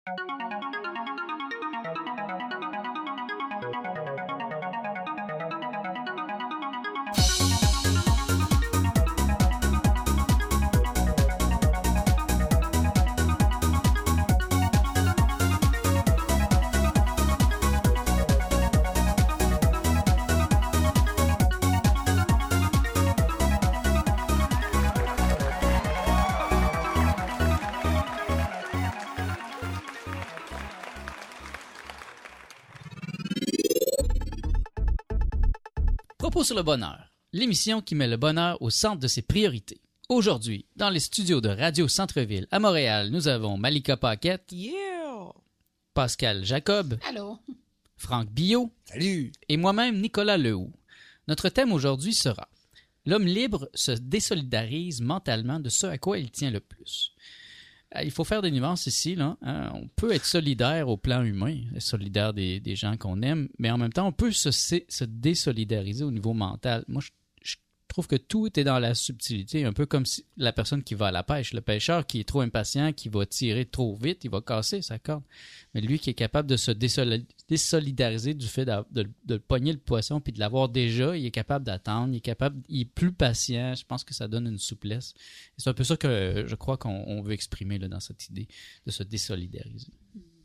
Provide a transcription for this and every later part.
Propos sur le bonheur, l'émission qui met le bonheur au centre de ses priorités. Aujourd'hui, dans les studios de Radio Centre-Ville à Montréal, nous avons Malika Paquette, Yeah! Pascal Jacob, Allô? Franck Billot, Salut! et moi-même Nicolas Lehoux. Notre thème aujourd'hui sera « L'homme libre se désolidarise mentalement de ce à quoi il tient le plus ». Il faut faire des nuances ici, là. Hein? On peut être solidaire au plan humain, solidaire des gens qu'on aime, mais en même temps, on peut se désolidariser au niveau mental. Moi, je trouve que tout est dans la subtilité, un peu comme si la personne qui va à la pêche. Le pêcheur qui est trop impatient, qui va tirer trop vite, il va casser sa corde. Mais lui qui est capable de se désolidariser du fait de pogner le poisson puis de l'avoir déjà, il est capable d'attendre, il est plus patient. Je pense que ça donne une souplesse. Et c'est un peu ça que je crois qu'on veut exprimer là, dans cette idée de se désolidariser.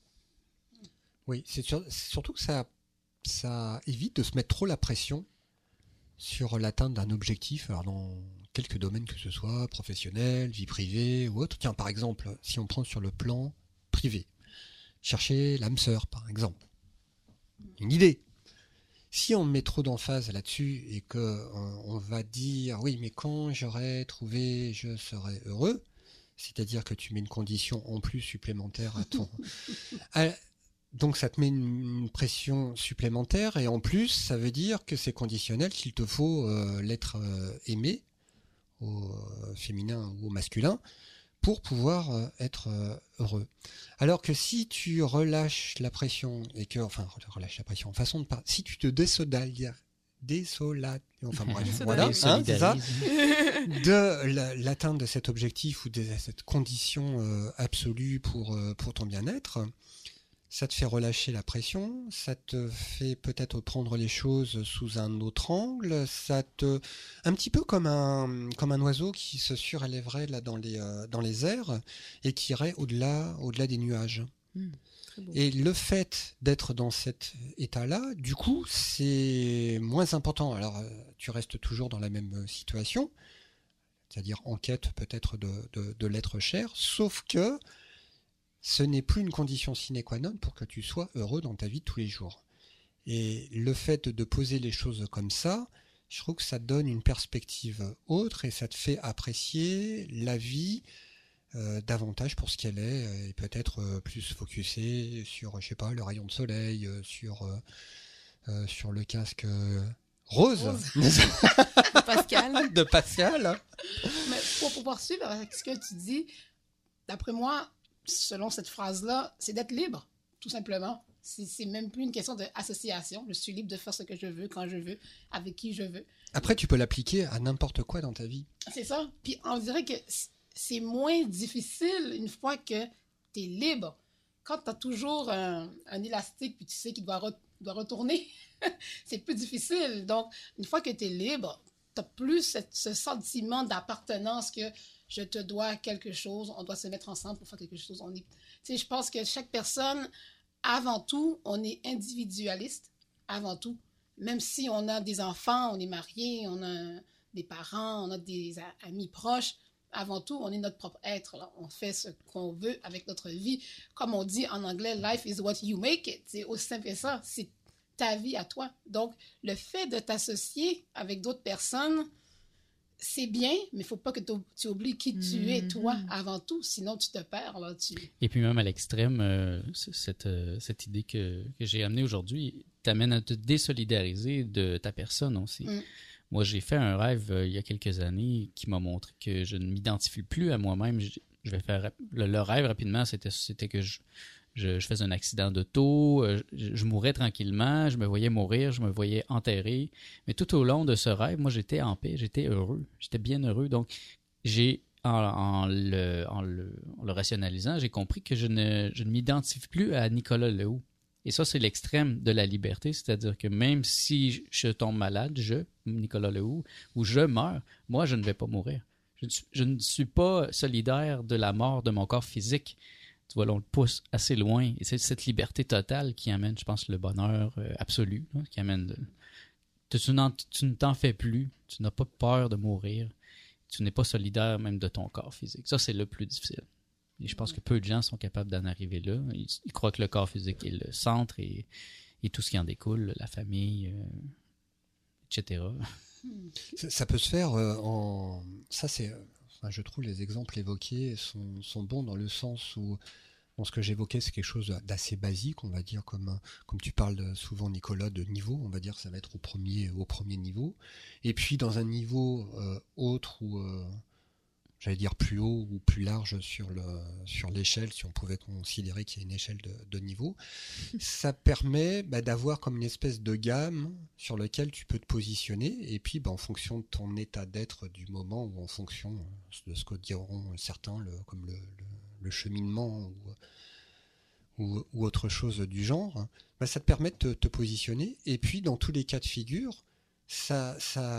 Oui, c'est surtout que ça évite de se mettre trop la pression sur l'atteinte d'un objectif, alors dans quelques domaines que ce soit, professionnel, vie privée ou autre. Tiens, par exemple, si on prend sur le plan privé, chercher l'âme sœur, par exemple. Une idée. Si on met trop d'emphase là-dessus et qu'on va dire « oui, mais quand j'aurai trouvé, je serai heureux », c'est-à-dire que tu mets une condition en plus supplémentaire à ton... Donc ça te met une pression supplémentaire et en plus ça veut dire que c'est conditionnel, qu'il te faut l'être aimé au féminin ou au masculin pour pouvoir être heureux. Alors que si tu relâches la pression et que, enfin relâche la pression, façon de parler, si tu te enfin bref, voilà, hein, c'est ça, de l'atteinte de cet objectif ou de cette condition absolue pour ton bien-être. Ça te fait relâcher la pression, ça te fait peut-être prendre les choses sous un autre angle, un petit peu comme un oiseau qui se surélèverait là dans les airs et qui irait au-delà des nuages. Et le fait d'être dans cet état-là, du coup, c'est moins important. Alors, tu restes toujours dans la même situation, c'est-à-dire en quête peut-être de l'être cher, sauf que ce n'est plus une condition sine qua non pour que tu sois heureux dans ta vie de tous les jours. Et le fait de poser les choses comme ça, je trouve que ça donne une perspective autre et ça te fait apprécier la vie davantage pour ce qu'elle est et peut-être plus focusé sur, je sais pas, le rayon de soleil, sur le casque rose. Pascal. De Pascal. Mais pour pouvoir suivre avec ce que tu dis, d'après moi, selon cette phrase-là, c'est d'être libre, tout simplement. C'est même plus une question d'association. Je suis libre de faire ce que je veux, quand je veux, avec qui je veux. Après, tu peux l'appliquer à n'importe quoi dans ta vie. C'est ça. Puis on dirait que c'est moins difficile une fois que tu es libre. Quand tu as toujours un élastique puis tu sais qu'il doit retourner, c'est plus difficile. Donc, une fois que tu es libre, tu n'as plus ce sentiment d'appartenance que je te dois quelque chose, on doit se mettre ensemble pour faire quelque chose. Tu sais, je pense que chaque personne, avant tout, on est individualiste, avant tout. Même si on a des enfants, on est mariés, on a des parents, on a des amis proches, avant tout, on est notre propre être. Là. On fait ce qu'on veut avec notre vie. Comme on dit en anglais, « Life is what you make it ». C'est aussi simple que ça. C'est ta vie à toi. Donc, le fait de t'associer avec d'autres personnes, c'est bien, mais il ne faut pas que tu oublies qui tu es, toi, avant tout. Sinon, tu te perds. Là, Et puis même à l'extrême, cette idée que j'ai amenée aujourd'hui t'amène à te désolidariser de ta personne aussi. Moi, j'ai fait un rêve il y a quelques années qui m'a montré que je ne m'identifie plus à moi-même. Je vais faire le rêve rapidement, c'était que je faisais un accident d'auto, je mourais tranquillement, je me voyais mourir, je me voyais enterré. Mais tout au long de ce rêve, moi, j'étais en paix, j'étais heureux, j'étais bien heureux. Donc, j'ai en le rationalisant, j'ai compris que je ne m'identifie plus à Nicolas Lehoux. Et ça, c'est l'extrême de la liberté, c'est-à-dire que même si je tombe malade, Nicolas Lehoux, ou je meurs, moi, je ne vais pas mourir. Je ne suis pas solidaire de la mort de mon corps physique. Tu vois, là, on le pousse assez loin. Et c'est cette liberté totale qui amène, je pense, le bonheur absolu, là, qui amène... Tu ne t'en fais plus, tu n'as pas peur de mourir, tu n'es pas solidaire même de ton corps physique. Ça, c'est le plus difficile. Et je pense que peu de gens sont capables d'en arriver là. Ils croient que le corps physique est le centre et tout ce qui en découle, la famille, etc. Ça peut se faire Ça, c'est... Enfin, je trouve les exemples évoqués sont bons dans le sens où ce que j'évoquais, c'est quelque chose d'assez basique, on va dire, comme tu parles souvent, Nicolas, de niveau, on va dire, ça va être au premier niveau. Et puis, dans un niveau autre ou... j'allais dire plus haut ou plus large sur l'échelle, si on pouvait considérer qu'il y a une échelle de niveau, ça permet d'avoir comme une espèce de gamme sur laquelle tu peux te positionner, et puis en fonction de ton état d'être du moment, ou en fonction de ce que diront certains comme le cheminement ou autre chose du genre, ça te permet de te positionner, et puis dans tous les cas de figure, ça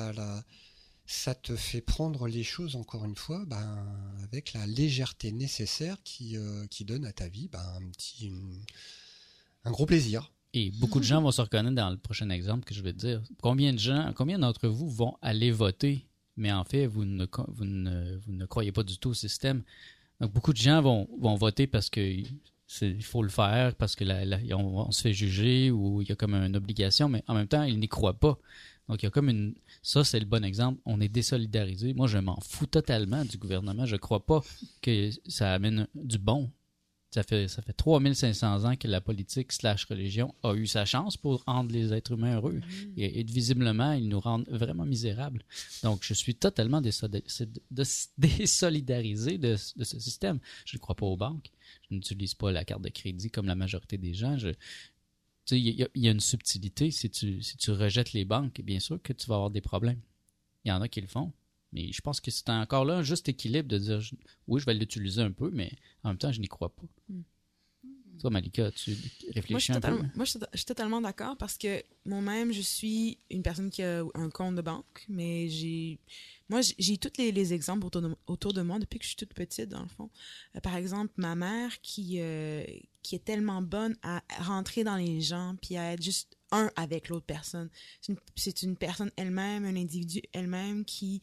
te fait prendre les choses, encore une fois, avec la légèreté nécessaire qui donne à ta vie un gros plaisir. Et beaucoup de gens vont se reconnaître dans le prochain exemple que je vais te dire. Combien d'entre vous vont aller voter, mais en fait, vous ne croyez pas du tout au système. Donc, beaucoup de gens vont voter parce que il faut le faire, parce que on se fait juger ou il y a comme une obligation, mais en même temps, ils n'y croient pas. Donc, il y a comme ça, c'est le bon exemple. On est désolidarisé. Moi, je m'en fous totalement du gouvernement. Je ne crois pas que ça amène du bon. Ça fait 3500 ans que la politique / religion a eu sa chance pour rendre les êtres humains heureux. Et visiblement, ils nous rendent vraiment misérables. Donc, je suis totalement désolidarisé de ce système. Je ne crois pas aux banques. Je n'utilise pas la carte de crédit comme la majorité des gens. Il y a une subtilité. Si tu rejettes les banques, bien sûr que tu vas avoir des problèmes. Il y en a qui le font. Mais je pense que c'est encore là un juste équilibre de dire oui, je vais l'utiliser un peu, mais en même temps, je n'y crois pas. Toi, Malika, tu réfléchis un peu? Moi, je suis totalement d'accord parce que moi-même, je suis une personne qui a un compte de banque, mais j'ai tous les exemples autour de moi depuis que je suis toute petite, dans le fond. Par exemple, ma mère qui est tellement bonne à rentrer dans les gens puis à être juste avec l'autre personne. C'est une personne elle-même, un individu elle-même qui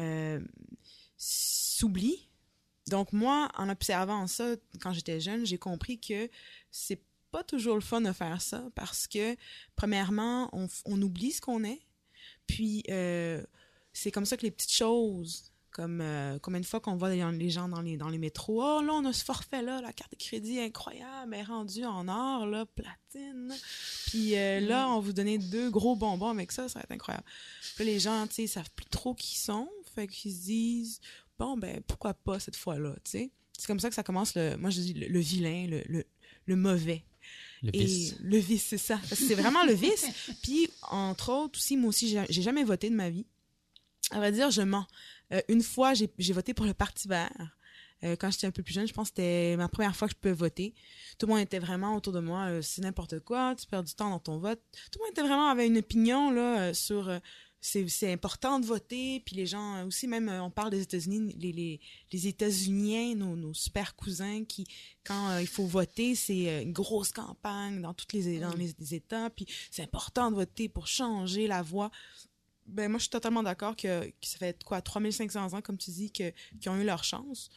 s'oublie. Donc moi, en observant ça, quand j'étais jeune, j'ai compris que c'est pas toujours le fun de faire ça parce que, premièrement, on oublie ce qu'on est. Puis, c'est comme ça que les petites choses, comme combien de fois qu'on voit les gens dans les métros, « Oh, là, on a ce forfait-là, la carte de crédit incroyable, elle est rendue en or, là, platine. Puis là, on vous donnait 2 gros bonbons avec ça, ça va être incroyable. » Puis là, les gens, tu sais, savent plus trop qui ils sont, fait qu'ils se disent... Bon, ben, pourquoi pas cette fois-là, tu sais? C'est comme ça que ça commence, moi je dis le vilain, le mauvais. Le vice. Le vice, c'est ça. Parce que c'est vraiment le vice. Puis, entre autres, aussi, moi aussi, j'ai jamais voté de ma vie. À vrai dire, je mens. Une fois, j'ai voté pour le Parti vert. Quand j'étais un peu plus jeune, je pense que c'était ma première fois que je pouvais voter. Tout le monde était vraiment autour de moi, c'est n'importe quoi, tu perds du temps dans ton vote. Tout le monde était vraiment avait une opinion là sur... c'est important de voter, puis les gens aussi, même on parle des États-Unis, les États-Uniens, nos super cousins qui, quand il faut voter, c'est une grosse campagne dans les États, puis c'est important de voter pour changer la voie. Ben moi je suis totalement d'accord que ça fait 3500 ans, comme tu dis, qu'ils ont eu leur chance.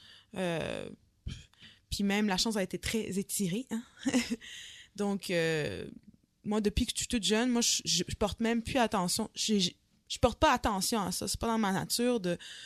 Puis même la chance a été très étirée, hein? Donc moi depuis que je suis toute jeune, moi je porte même plus attention. Je porte pas attention à ça. C'est pas dans ma nature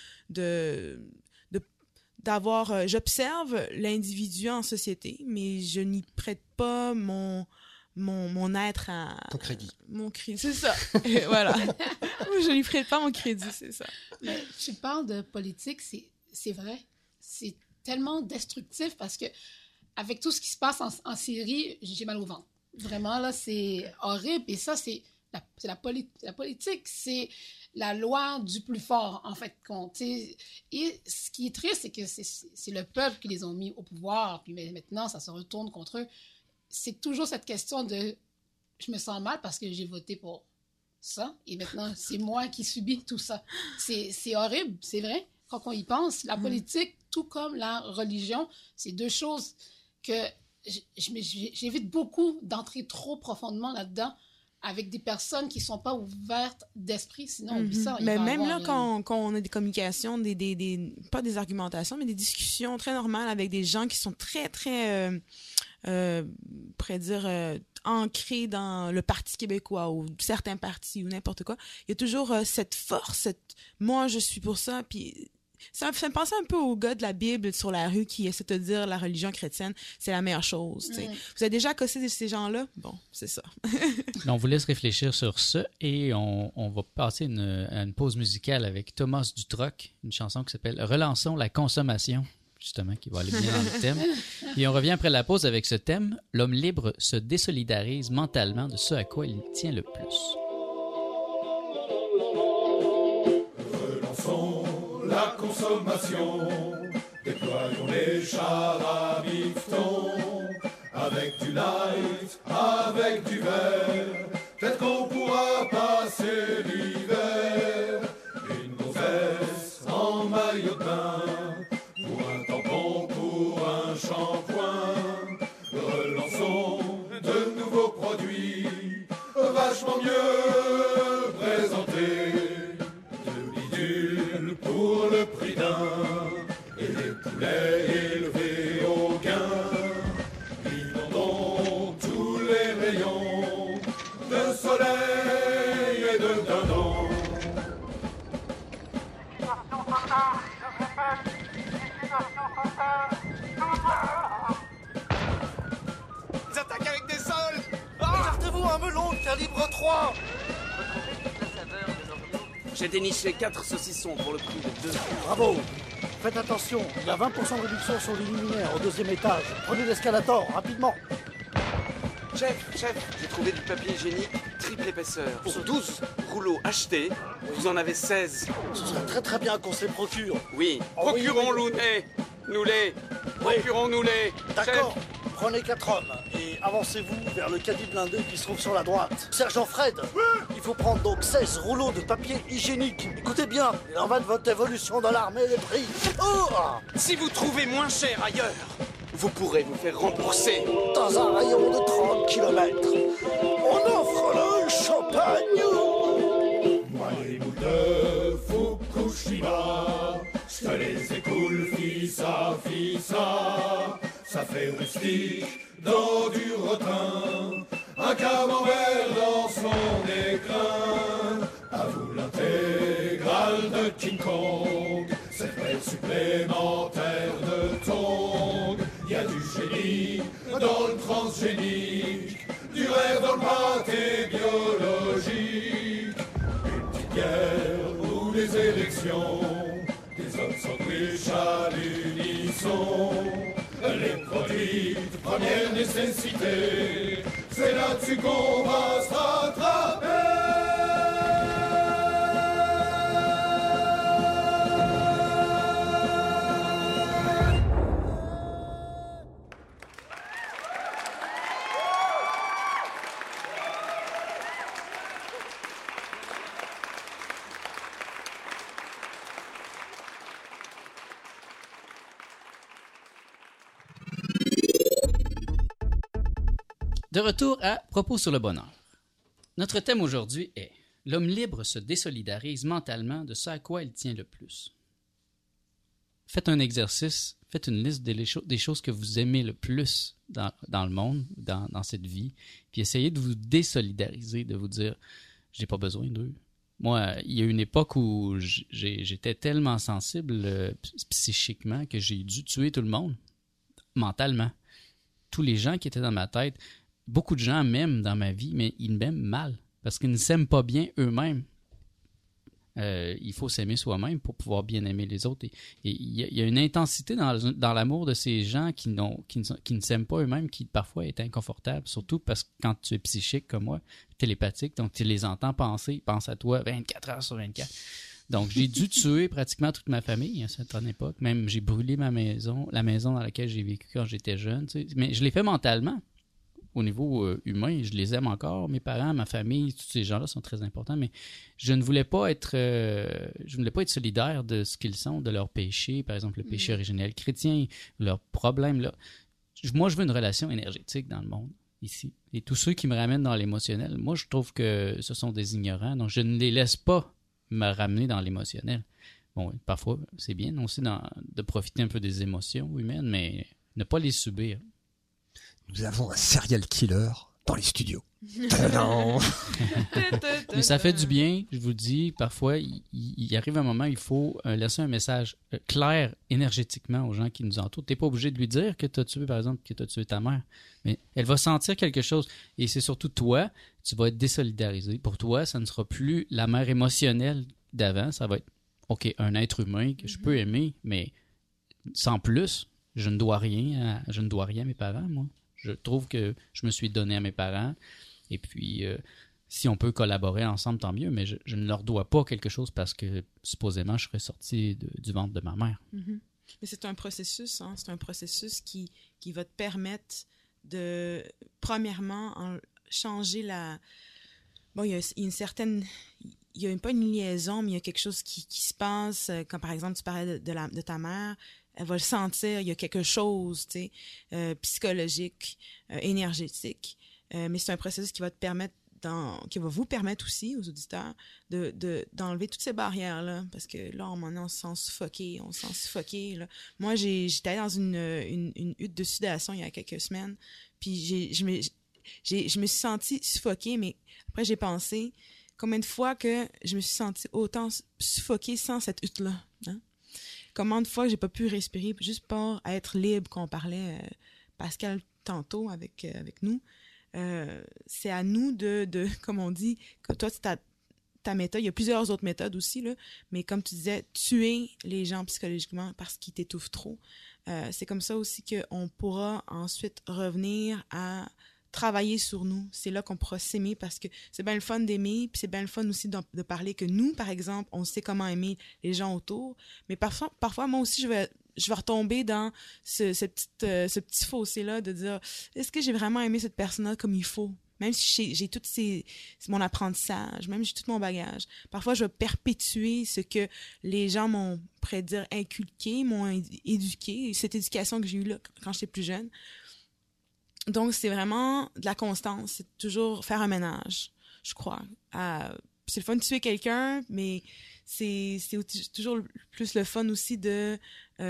d'avoir... j'observe l'individu en société, mais je n'y prête pas mon être à... Ton crédit. Mon crédit, c'est ça. Et voilà. Je n'y prête pas mon crédit, c'est ça. Mais tu parles de politique, c'est vrai. C'est tellement destructif parce que avec tout ce qui se passe en Syrie, j'ai mal au ventre. Vraiment, là, c'est horrible. Et ça, c'est La politique, c'est la loi du plus fort, en fait. Et ce qui est triste, c'est que c'est le peuple qui les a mis au pouvoir, puis maintenant, ça se retourne contre eux. C'est toujours cette question de « je me sens mal parce que j'ai voté pour ça, et maintenant, c'est moi qui subis tout ça. » C'est horrible, c'est vrai. Quand on y pense, la politique, tout comme la religion, c'est deux choses que j'évite beaucoup d'entrer trop profondément là-dedans avec des personnes qui ne sont pas ouvertes d'esprit, sinon oublie ça. Mais même là, quand on a des communications, pas des argumentations, mais des discussions très normales avec des gens qui sont très, très, pourrais dire, ancrés dans le Parti québécois ou certains partis ou n'importe quoi, il y a toujours cette force, moi je suis pour ça, puis ça me pensait un peu au gars de la Bible sur la rue qui essaie de te dire la religion chrétienne, c'est la meilleure chose. Vous avez déjà cassé ces gens-là? Bon, c'est ça. On vous laisse réfléchir sur ça et on va passer à une pause musicale avec Thomas Dutroc, une chanson qui s'appelle « Relançons la consommation », justement, qui va aller bien dans le thème. Et on revient après la pause avec ce thème « L'homme libre se désolidarise mentalement de ce à quoi il tient le plus ». La consommation, déployons les chars à bifton, avec du light, avec du vert, peut-être qu'on pourra passer l'hiver, une gonzesse en maillot de bain, pour un tampon, pour un shampoing, relançons de nouveaux produits, vachement mieux présentés. Pour le prix d'un, et des poulets élevés au gain, inondons tous les rayons de soleil et de dindon. Ils attaquent avec des sols. Gardez-vous un melon de calibre 3. J'ai déniché 4 saucissons pour le prix de 2. Bravo! Faites attention, il y a 20% de réduction sur les luminaires au 2e étage. Prenez l'escalator, rapidement. Chef, j'ai trouvé du papier hygiénique triple épaisseur. Pour 12 rouleaux achetés, vous en avez 16. Ce serait très très bien qu'on se les procure. Oui, procurons-nous-les. Procurons-nous-les. D'accord, prenez 4 hommes et avancez-vous vers le caddie blindé qui se trouve sur la droite. Sergent Fred, il faut prendre donc 16 rouleaux de papier hygiénique. Écoutez bien, il en va de votre évolution dans l'armée des prix. Oh! Si vous trouvez moins cher ailleurs, vous pourrez vous faire rembourser. Dans un rayon de 30 km, on offre le champagne. Moi les boules de Fukushima, je te les écoule fissa, ça fait rustique dans du rotin, un camembert dans son écrin, à vous l'intégrale de King Kong, cette belle supplémentaire de tongs, y a du génie dans le transgénique, du rêve dans le pâté biologique, une petite guerre ou des élections, des hommes sandwich à l'unisson, les produits de première nécessité, c'est là-dessus qu'on va se rattraper. De retour à Propos sur le bonheur. Notre thème aujourd'hui est « L'homme libre se désolidarise mentalement de ce à quoi il tient le plus ». Faites un exercice, faites une liste des choses que vous aimez le plus dans le monde, dans cette vie, puis essayez de vous désolidariser, de vous dire « j'ai pas besoin d'eux ». Moi, il y a une époque où j'étais tellement sensible psychiquement que j'ai dû tuer tout le monde, mentalement. Tous les gens qui étaient dans ma tête, beaucoup de gens m'aiment dans ma vie, mais ils m'aiment mal, parce qu'ils ne s'aiment pas bien eux-mêmes. Il faut s'aimer soi-même pour pouvoir bien aimer les autres. Et il y a une intensité dans l'amour de ces gens qui ne s'aiment pas eux-mêmes, qui parfois est inconfortable, surtout parce que quand tu es psychique comme moi, télépathique, donc tu les entends penser, ils pensent à toi 24 heures sur 24. Donc, j'ai dû tuer pratiquement toute ma famille à cette époque. Même, j'ai brûlé la maison dans laquelle j'ai vécu quand j'étais jeune. Tu sais. Mais je l'ai fait mentalement. Au niveau humain, je les aime encore. Mes parents, ma famille, tous ces gens-là sont très importants. Mais je ne voulais pas être solidaire de ce qu'ils sont, de leurs péchés, par exemple le péché originel chrétien, leurs problèmes. Là. Moi, je veux une relation énergétique dans le monde, ici. Et tous ceux qui me ramènent dans l'émotionnel, moi, je trouve que ce sont des ignorants. Donc, je ne les laisse pas me ramener dans l'émotionnel. Bon, parfois, c'est bien aussi de profiter un peu des émotions humaines, mais ne pas les subir. Nous avons un serial killer dans les studios. Mais ça fait du bien, je vous le dis. Parfois, il arrive un moment, il faut laisser un message clair énergétiquement aux gens qui nous entourent. Tu n'es pas obligé de lui dire que tu as tué, par exemple, que tu as tué ta mère. Mais elle va sentir quelque chose. Et c'est surtout toi, tu vas être désolidarisé. Pour toi, ça ne sera plus la mère émotionnelle d'avant. Ça va être, OK, un être humain que je peux aimer, mais sans plus, je ne dois rien à mes parents, moi. Je trouve que je me suis donné à mes parents. Et puis, si on peut collaborer ensemble, tant mieux. Mais je ne leur dois pas quelque chose parce que, supposément, je serais sorti du ventre de ma mère. Mm-hmm. Mais c'est un processus, hein? C'est un processus qui va te permettre de, premièrement, changer la... Bon, il y a une certaine... Il y a pas une liaison, mais il y a quelque chose qui se passe. Quand, par exemple, tu parlais de ta mère, elle va le sentir, il y a quelque chose, tu sais, psychologique, énergétique. Mais c'est un processus qui va te permettre, qui va vous permettre aussi, aux auditeurs, d'enlever toutes ces barrières-là. Parce que là, on se sent suffoqué, là. Moi, j'étais dans une hutte de sudation il y a quelques semaines, puis je me suis sentie suffoquée, mais après, j'ai pensé combien de fois que je me suis sentie autant suffoquée sans cette hutte-là, hein? Combien de fois que j'ai pas pu respirer juste pour être libre, qu'on parlait, Pascal, tantôt avec nous. C'est à nous de comme on dit, que toi, ta méthode, il y a plusieurs autres méthodes aussi, là, mais comme tu disais, tuer les gens psychologiquement parce qu'ils t'étouffent trop. C'est comme ça aussi qu'on pourra ensuite revenir à travailler sur nous. C'est là qu'on pourra s'aimer parce que c'est bien le fun d'aimer, puis c'est bien le fun aussi de parler que nous, par exemple, on sait comment aimer les gens autour. Mais parfois moi aussi, je vais retomber dans ce petit fossé-là de dire, est-ce que j'ai vraiment aimé cette personne-là comme il faut? Même si j'ai tout mon apprentissage, même si j'ai tout mon bagage. Parfois, je vais perpétuer ce que les gens m'ont, dire, inculqué, m'ont éduqué, cette éducation que j'ai eue là quand j'étais plus jeune. Donc, c'est vraiment de la constance. C'est toujours faire un ménage, je crois. C'est le fun de tuer quelqu'un, mais c'est toujours plus le fun aussi de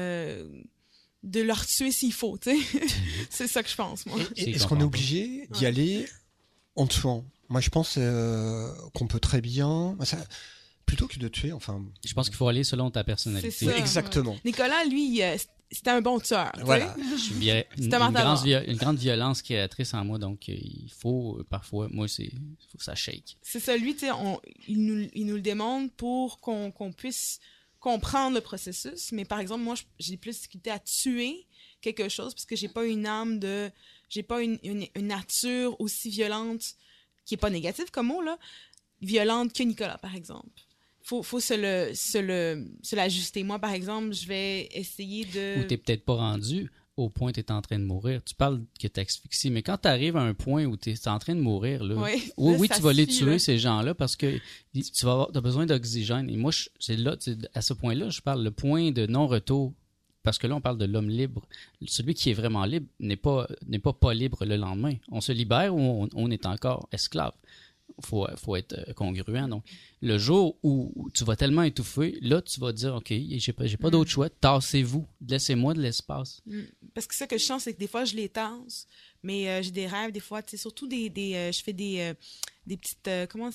leur tuer s'il faut, tu sais. C'est ça que je pense, moi. Est-ce qu'on est obligé d'y aller en tuant? Moi, je pense qu'on peut très bien... plutôt que de tuer, enfin... Je pense qu'il faut aller selon ta personnalité. C'est ça. Exactement. Ouais. Nicolas, lui, c'était un bon tueur. Voilà. Une grande violence créatrice en moi, donc il faut parfois, moi, faut que ça shake. C'est ça, lui, tu sais, il nous le démontre pour qu'on puisse comprendre le processus. Mais par exemple, moi, j'ai plus de difficulté à tuer quelque chose parce que j'ai pas une âme j'ai pas une nature aussi violente, qui est pas négative comme mot, là, violente que Nicolas, par exemple. Faut se l'ajuster. Moi, par exemple, je vais essayer de... Ou t'es peut-être pas rendu au point où t'es en train de mourir. Tu parles que t'es asphyxié, mais quand t'arrives à un point où t'es en train de mourir, là, oui, tu vas les tuer, là, ces gens-là, parce que t'as besoin d'oxygène. Et moi, c'est là, à ce point-là, je parle le point de non-retour. Parce que là, on parle de l'homme libre. Celui qui est vraiment libre n'est pas libre le lendemain. On se libère ou on est encore esclave. Faut être congruent. Donc, le jour où tu vas tellement étouffer, là, tu vas dire, OK, j'ai pas d'autre choix, tassez-vous, laissez-moi de l'espace. Parce que ça que je sens, c'est que des fois, je les tasse, mais j'ai des rêves, des fois, tu sais, surtout je fais des petites,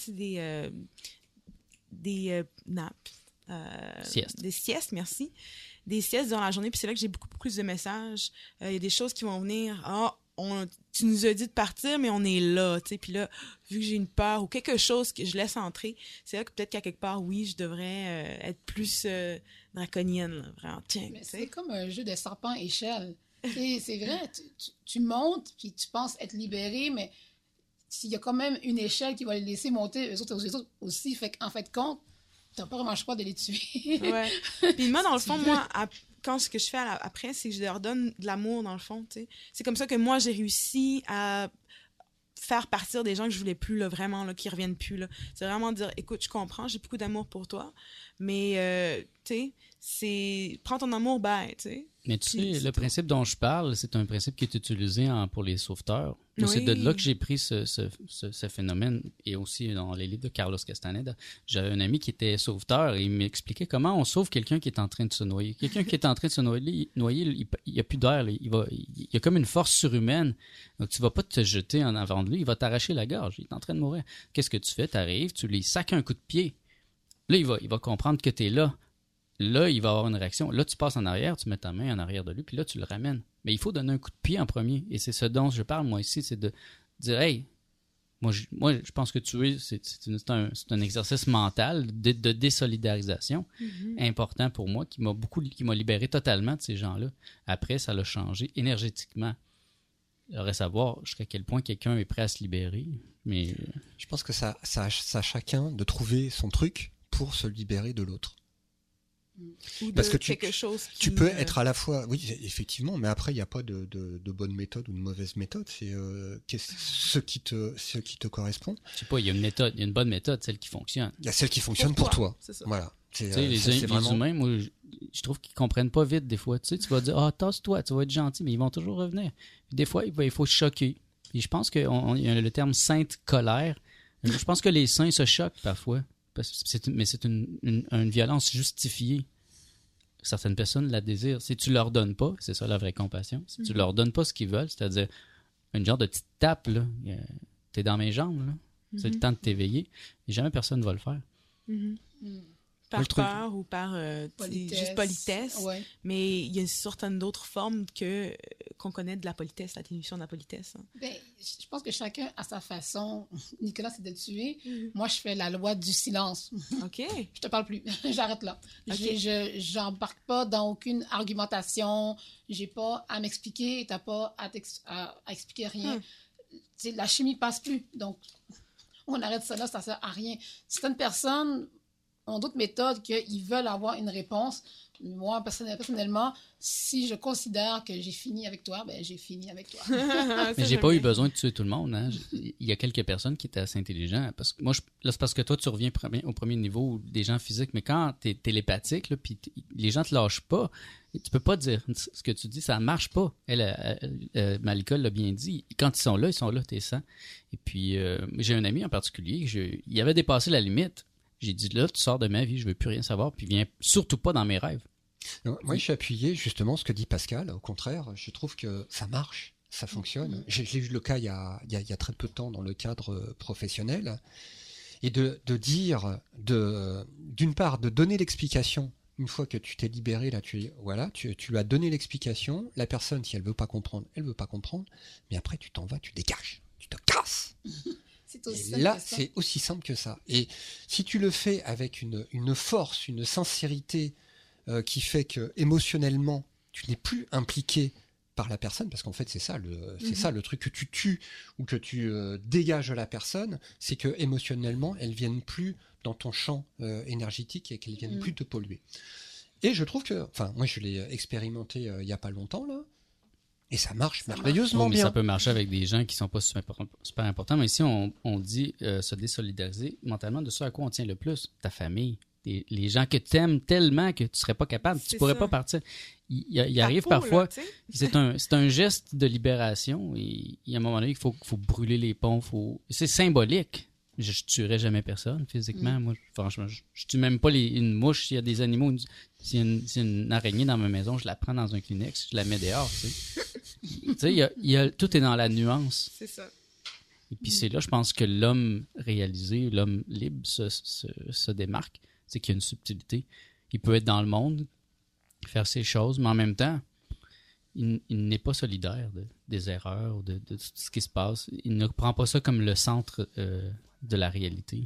des nappes. Siestes. Des siestes, merci. Des siestes dans la journée, puis c'est là que j'ai beaucoup plus de messages. Il y a des choses qui vont venir. tu nous as dit de partir, mais on est là, tu sais. Puis là, vu que j'ai une peur ou quelque chose que je laisse entrer, c'est là que peut-être qu'à quelque part, oui, je devrais être plus draconienne, là, vraiment. Tiens, mais c'est comme un jeu de serpent-échelle. C'est vrai, tu montes, puis tu penses être libéré, mais s'il y a quand même une échelle qui va les laisser monter, eux autres aussi, fait qu'en fait de compte, t'as pas vraiment le choix de les tuer. Ouais. Puis moi, dans le fond, quand ce que je fais après, c'est que je leur donne de l'amour, dans le fond, tu sais. C'est comme ça que moi, j'ai réussi à faire partir des gens que je voulais plus, là, vraiment, là, qui reviennent plus, là. C'est vraiment dire, écoute, je comprends, j'ai beaucoup d'amour pour toi, mais, tu sais, prends ton amour, tu sais. Mais tu sais, le principe dont je parle, c'est un principe qui est utilisé pour les sauveteurs. Oui. C'est de là que j'ai pris ce phénomène, et aussi dans les livres de Carlos Castaneda. J'avais un ami qui était sauveteur et il m'expliquait comment on sauve quelqu'un qui est en train de se noyer. Quelqu'un qui est en train de se noyer, il n'y a plus d'air. Il y a comme une force surhumaine. Donc tu ne vas pas te jeter en avant de lui, il va t'arracher la gorge. Il est en train de mourir. Qu'est-ce que tu fais? Tu arrives, tu lui sacs un coup de pied. Là, il va comprendre que tu es là. Là, il va avoir une réaction. Là, tu passes en arrière, tu mets ta main en arrière de lui, puis là, tu le ramènes. Mais il faut donner un coup de pied en premier. Et c'est ce dont je parle, moi, ici, c'est de dire, hey, moi, je pense que tuer, c'est un exercice mental de désolidarisation important pour moi, qui m'a libéré totalement de ces gens-là. Après, ça l'a changé énergétiquement. Il faudrait savoir jusqu'à quel point quelqu'un est prêt à se libérer. Mais je pense que ça a chacun de trouver son truc pour se libérer de l'autre. Parce que tu peux être à la fois, oui, effectivement, mais après il n'y a pas de bonne méthode ou de mauvaise méthode. C'est ce qui te correspond. Je sais pas, il y a une méthode, il y a une bonne méthode, celle qui fonctionne. Il y a celle qui fonctionne pour toi. C'est ça. Voilà. Les humains, moi, je trouve qu'ils comprennent pas vite des fois. Tu sais, tu vas dire, tasse-toi, tu vas être gentil, mais ils vont toujours revenir. Puis des fois, il faut choquer. Et je pense qu'il y a le terme sainte colère. Je pense que les saints se choquent parfois. Mais c'est une violence justifiée. Certaines personnes la désirent. Si tu leur donnes pas, c'est ça la vraie compassion, si tu leur donnes pas ce qu'ils veulent, c'est-à-dire une genre de petite tape, là, t'es dans mes jambes, là, c'est le temps de t'éveiller, et jamais personne ne va le faire. Par peur ou par juste politesse. Ouais. Mais il y a certaines d'autres formes qu'on connaît de la politesse, la définition de la politesse. Hein. Ben, je pense que chacun a sa façon. Nicolas, c'est de tuer. Moi, je fais la loi du silence. OK. Je te parle plus. J'arrête là. Okay. J'embarque pas dans aucune argumentation. J'ai pas à m'expliquer. T'as pas à expliquer rien. La chimie passe plus. Donc, on arrête ça là, ça sert à rien. Certaines personnes ont d'autres méthodes qu'ils veulent avoir une réponse. Moi, personnellement, si je considère que j'ai fini avec toi, ben j'ai fini avec toi. Mais j'ai pas eu besoin de tuer tout le monde. Hein. Il y a quelques personnes qui étaient assez intelligentes. Parce que moi, là, c'est parce que toi, tu reviens au premier niveau des gens physiques. Mais quand tu es télépathique, là, puis les gens te lâchent pas, tu peux pas dire ce que tu dis, ça marche pas. Malika l'a bien dit. Quand ils sont là, t'es sans. Et puis, j'ai un ami en particulier, il avait dépassé la limite. J'ai dit, là, tu sors de ma vie, je veux plus rien savoir, puis viens surtout pas dans mes rêves. Non, moi, je suis appuyé, justement, ce que dit Pascal. Au contraire, je trouve que ça marche, ça fonctionne. J'ai eu le cas il y a très peu de temps dans le cadre professionnel. Et de dire, d'une part, de donner l'explication. Une fois que tu t'es libéré, là, tu lui as donné l'explication. La personne, si elle veut pas comprendre, elle veut pas comprendre. Mais après, tu t'en vas, tu dégages, tu te casses. Et là, c'est aussi simple que ça. Et si tu le fais avec une force, une sincérité qui fait que émotionnellement, tu n'es plus impliqué par la personne, parce qu'en fait, c'est ça le truc que tu tues ou que tu dégages la personne, c'est que émotionnellement, elles viennent plus dans ton champ énergétique et qu'elles viennent plus te polluer. Et je trouve que, moi, je l'ai expérimenté il y a pas longtemps là. Et ça marche merveilleusement bien. Ça peut marcher avec des gens qui sont pas super importants. Mais ici, on dit se désolidariser mentalement de ce à quoi on tient le plus. Ta famille. Les gens que tu aimes tellement que tu serais pas capable. Tu pourrais pas partir. Il arrive parfois. Là, c'est un geste de libération. Et il y a un moment donné, il faut brûler les ponts. C'est symbolique. Je tuerais jamais personne physiquement. Moi, franchement, je tue même pas une mouche. S'il y a des animaux, s'il y a une araignée dans ma maison, je la prends dans un Kleenex, je la mets dehors. Tu sais, tout est dans la nuance. C'est ça. Et puis c'est là, je pense que l'homme réalisé, l'homme libre se démarque. C'est qu'il y a une subtilité. Il peut être dans le monde, faire ses choses, mais en même temps, il n'est pas solidaire des erreurs ou de tout ce qui se passe. Il ne prend pas ça comme le centre de la réalité.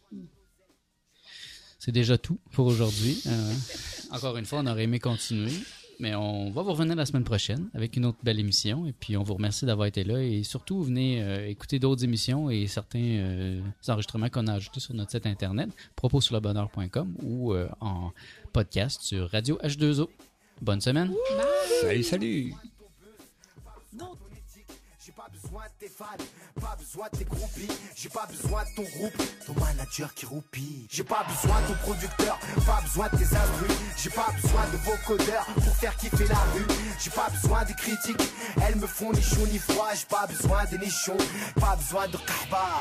C'est déjà tout pour aujourd'hui. Encore une fois, on aurait aimé continuer, mais on va vous revenir la semaine prochaine avec une autre belle émission. Et puis, on vous remercie d'avoir été là. Et surtout, venez écouter d'autres émissions et certains enregistrements qu'on a ajoutés sur notre site internet, proposurlebonheur.com ou en podcast sur Radio H2O. Bonne semaine. Bye. Salut. J'ai pas besoin de tes fans, pas besoin de tes groupies. J'ai pas besoin de ton groupe, ton manager qui roupille. J'ai pas besoin de ton producteur, pas besoin de tes instruits. J'ai pas besoin de vos codeurs pour faire kiffer la rue. J'ai pas besoin des critiques, elles me font ni chaud ni froid. J'ai pas besoin des nichons, pas besoin de kahba.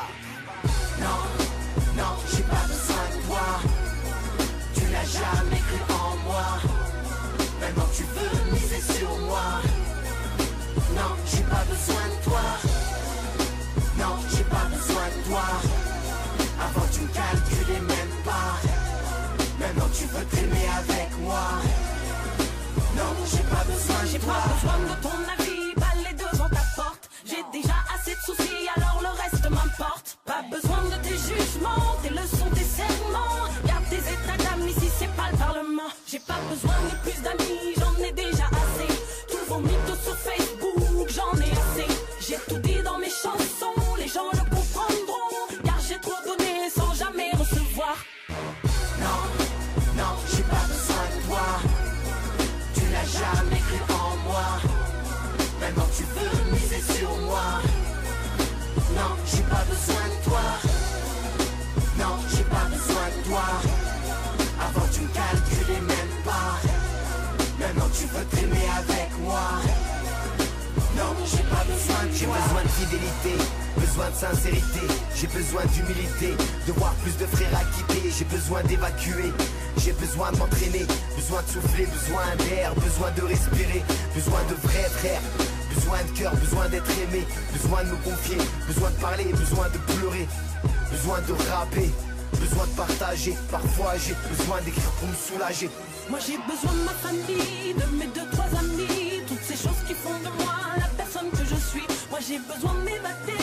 Non, j'ai pas besoin de toi. Tu n'as jamais cru en moi. Maintenant tu veux miser sur moi. Non, j'ai pas besoin de toi. Non, j'ai pas besoin de toi. Avant tu me calculais même pas. Maintenant tu veux t'aimer avec moi. Non, j'ai pas besoin de toi. J'ai pas besoin de ton avis, balai devant ta porte. J'ai déjà assez de soucis, alors le reste m'importe. Pas besoin de tes jugements, tes leçons, tes serments. Garde tes états d'âme, ici c'est pas le parlement. J'ai pas besoin de plus d'amis, j'en ai déjà assez. Tous vos mythos sur Facebook, j'en ai assez. J'ai tout dit dans mes chansons, les gens le comprendront. Car j'ai trop donné sans jamais recevoir. Non, j'ai pas besoin de toi. Tu n'as jamais cru en moi. Maintenant tu veux miser sur moi. Non, j'ai pas besoin de toi. Non, j'ai pas besoin de toi. Avant tu me calculais même pas. Maintenant tu veux t'aimer avec moi. Non, j'ai pas besoin de toi. J'ai besoin de fidélité, besoin de sincérité. J'ai besoin d'humilité, de voir plus de frères acquittés. J'ai besoin d'évacuer, j'ai besoin de m'entraîner. Besoin de souffler, besoin d'air, besoin de respirer. Besoin de vrais frères, besoin de cœur, besoin d'être aimé. Besoin de me confier, besoin de parler, besoin de pleurer. Besoin de rapper, besoin de partager. Parfois j'ai besoin d'écrire pour me soulager. Moi j'ai besoin de ma famille, de mes 2-3 amis. Toutes ces choses qui font de moi la personne que je suis. Moi j'ai besoin de m'évader.